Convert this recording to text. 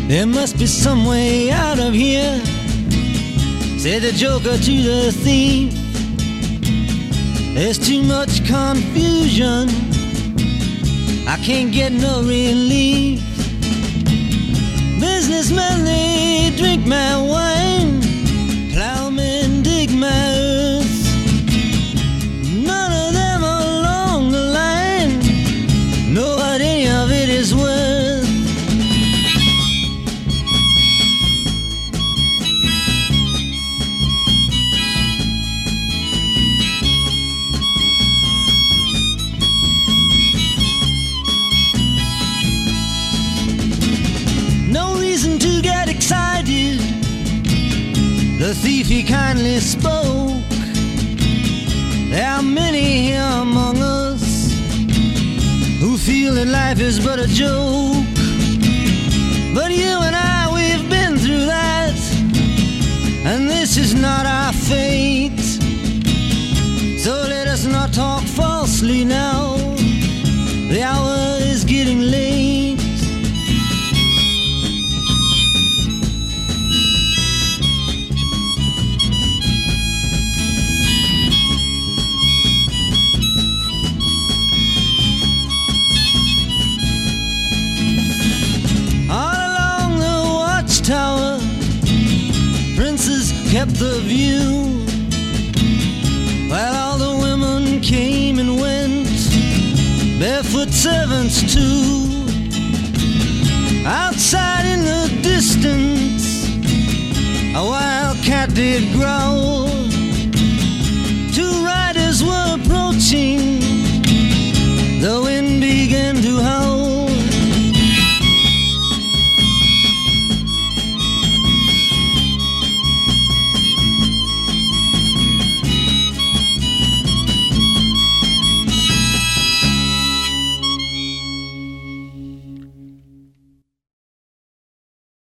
There must be some way out of here, said the joker to the thief. There's too much confusion, I can't get no relief. Businessmen, they drink my wine, plowmen dig my earth. None of them along the line know what any of it is worth. To get excited, the thief he kindly spoke. There are many here among us who feel that life is but a joke. But you and I, we've been through that, and this is not our fate. So let us not talk falsely now, the hour is getting late. Tower, princes kept the view, while all the women came and went, barefoot servants too. Outside in the distance, a wild cat did growl.